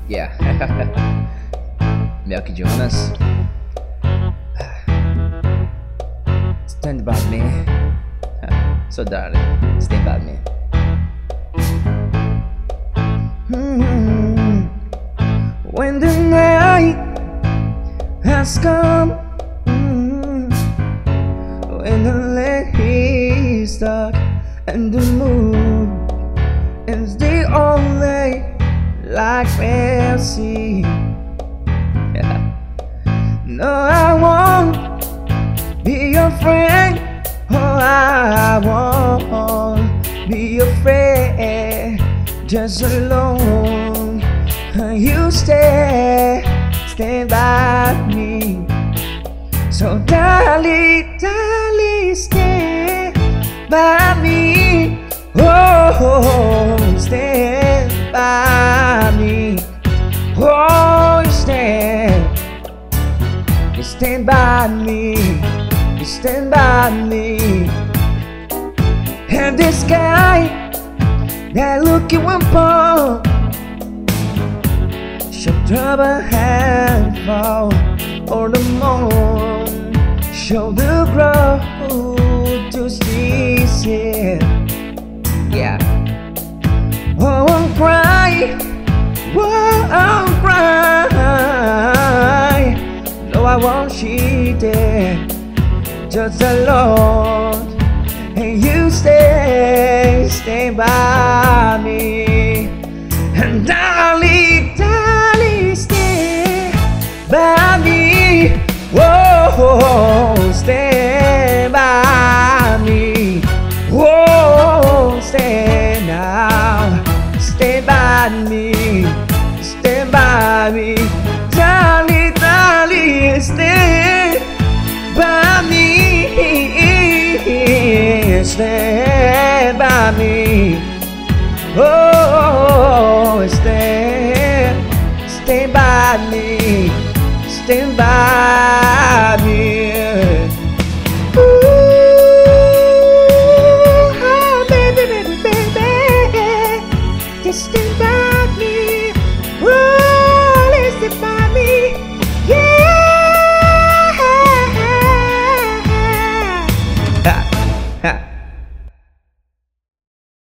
Yeah. Melky Jonas. Stand by me. So darling, stand by me. When the night has come, when the lake is dark and the moon is the only light we'll see. Yeah. No, I won't be your friend. Oh, I won't be your friend. Just alone, you stand by me. So darling, darling, stand by me. Oh, stand by me. Oh, you stand by me. You stand by me. And the sky that looking one upon should drop a handful or the moon show the ground to see it. Yeah. Oh, I'll cry. Oh, I'll cry. No, I won't cheat it. Just alone. And you stay by me. And darling, darling, stay by me. Whoa, stay by me. Whoa, stay now. Stay by me. Stay by me. Darling, darling, stay by me. Stand by me. Oh, stand by me. Stand by